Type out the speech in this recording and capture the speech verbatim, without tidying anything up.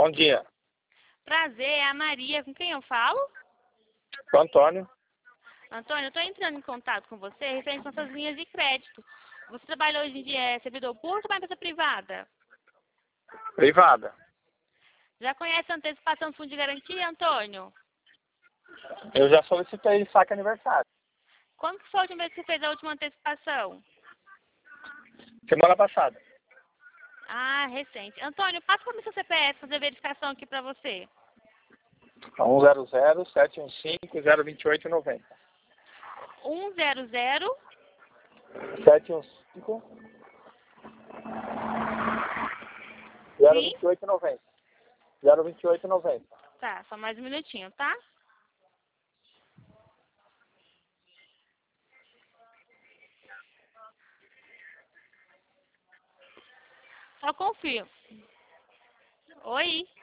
Bom dia. Prazer, é a Maria. Com quem eu falo? Com o Antônio. Antônio, eu estou entrando em contato com você referente às suas linhas de crédito. Você trabalha hoje em dia é servidor público ou é empresa privada? Privada. Já conhece a antecipação do fundo de garantia, Antônio? Eu já solicitei saque aniversário. Quando que foi a última vez que você fez a última antecipação? Semana passada. Ah, recente. Antônio, passa para mim seu C P F fazer a verificação aqui para você. um zero zero, sete um cinco, zero dois oito, nove zero. um zero zero sete um cinco, zero Sim? dois oito, nove zero. zero dois oito, nove zero. Tá, só mais um minutinho, tá? Só confirmo. Oi?